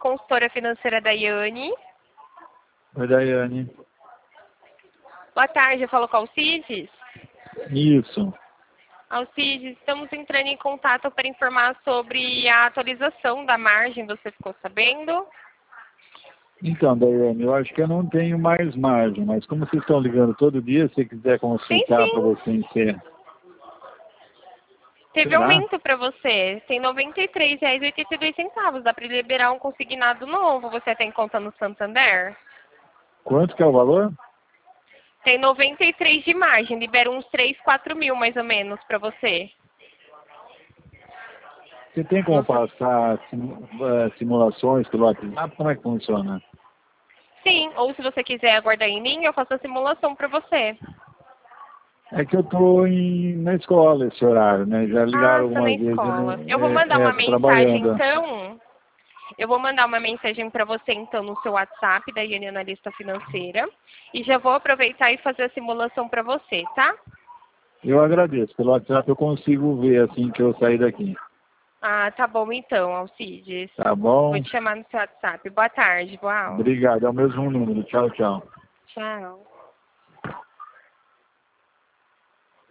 consultora financeira Daiane. Oi, Daiane. Boa tarde, eu falo com Alcides. Isso. Alcides, estamos entrando em contato para informar sobre a atualização da margem, você ficou sabendo? Então, Daiane, eu acho que eu não tenho mais margem, mas como vocês estão ligando todo dia, se quiser consultar para Sim. você ser. Teve Será? aumento para você. Tem R$ 93,82. Dá para liberar um consignado novo. Você tem conta no Santander? Quanto que é o valor? Tem 93 de margem. Libera uns 3, 4 mil mais ou menos para você. Você tem como passar simulações pelo WhatsApp? Como é que funciona? Sim, ou se você quiser aguardar em linha, eu faço a simulação para você. É que eu estou na escola esse horário, né? Já ligaram Tá na algumas vezes, escola. Eu vou mandar uma tô mensagem, trabalhando. então. Eu vou mandar uma mensagem para você, então, no seu WhatsApp da Iane Analista Financeira. E já vou aproveitar e fazer a simulação para você, tá? Eu agradeço. Pelo WhatsApp eu consigo ver assim que eu sair daqui. Tá bom então, Alcides. Tá Vou bom? te chamar no seu WhatsApp. Boa tarde, boa aula. Obrigado. É o mesmo número. Tchau, tchau. Tchau.